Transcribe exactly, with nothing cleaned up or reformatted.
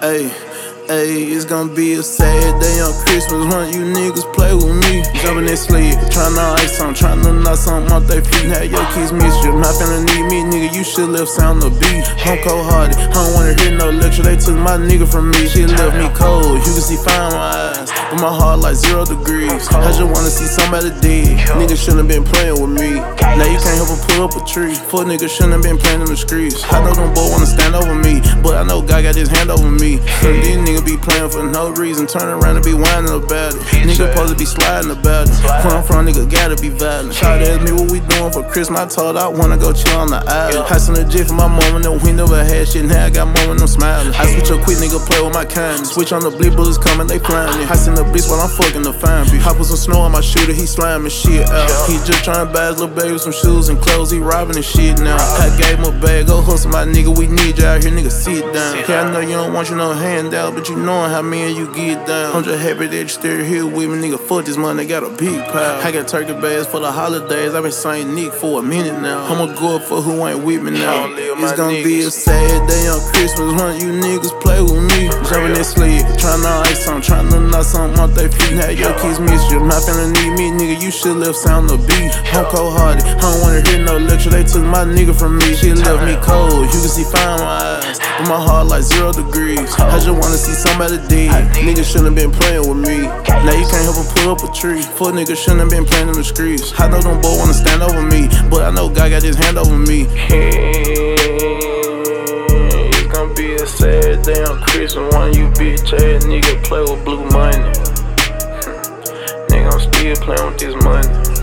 Ayy, ayy, it's gonna be a sad day on Christmas when you niggas play with me. Jumping in sleep, tryna ice some, tryna knock something off they feet. Have your kids miss you, not finna need me, nigga. You should live sound the beat. I'm cold hearted, I don't wanna hear no lecture. They took my nigga from me, she left me cold. You can see fire in my eyes, but my heart like zero degrees. I just wanna see somebody dead. Niggas shouldn't been playing with me. Now you can't help but pull up a tree. Fuck niggas shouldn't been playing in the streets. I know them boys wanna stand over me, but I know God got his hand over me. These niggas be playing for no reason, turn around and be whining about it. Nigga supposed to be sliding about it. Where I'm from, nigga gotta be violent. Shawty asked me what we doing for Christmas, I told her I wanna go chill on the island. I sent a jet for my mom and we never had shit, now I got mom and I'm smiling. I switch up quick, nigga play with my kindness. Switch on the bleed bullets coming, they flying it. I send a bitch while I'm fucking the fine bitch. I put some snow on my shooter, he slamming shit out. He just trying to buy his little baby some shoes and clothes, he robbing and shit now. I gave him a bag, go hustle my nigga, we need you out here, nigga sit down. Yeah, I know you don't want you no handout, but you knowin' how me and you get down. I'm just happy that you still here with me, nigga. Fuck this money, got a big pile. I got turkey bags for the holidays, I been saying Nick for a minute now. I'ma go up for who ain't with me now. It's gonna be a sad day on Christmas when you niggas play with me. Jumping in sleep, tryna ice some, tryna knock something off they feet. Have your kids miss you, not finna need me, nigga. You should live sound the beat. I'm cold hearted, I don't wanna hear no lecture. They took my nigga from me, she left me cold. You can see fire in my eyes, but my heart like zero degrees. I just wanna see somebody dead. Niggas shouldn't been playing with me. Now you can't help but pull up a tree. Fuck niggas shouldn't been playing in the streets. I know them boys wanna stand over me, but I know God got his hand over me. It's gonna be a sad day on Christmas when you bitch ass nigga play with blue money. Nigga, I'm still playing with this money.